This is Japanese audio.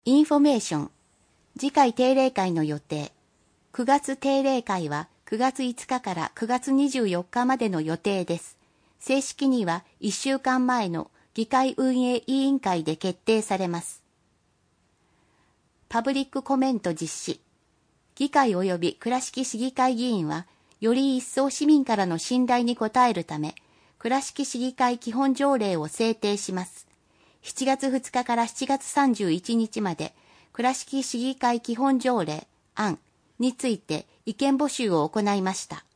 インフォメーション。次回定例会の予定。9月定例会は9月5日から9月24日までの予定です。正式には1週間前の議会運営委員会で決定されます。パブリックコメント実施。議会及び倉敷市議会議員は、より一層市民からの信頼に応えるため、倉敷市議会基本条例を制定します。7月2日から7月31日まで、倉敷市議会基本条例案について意見募集を行いました。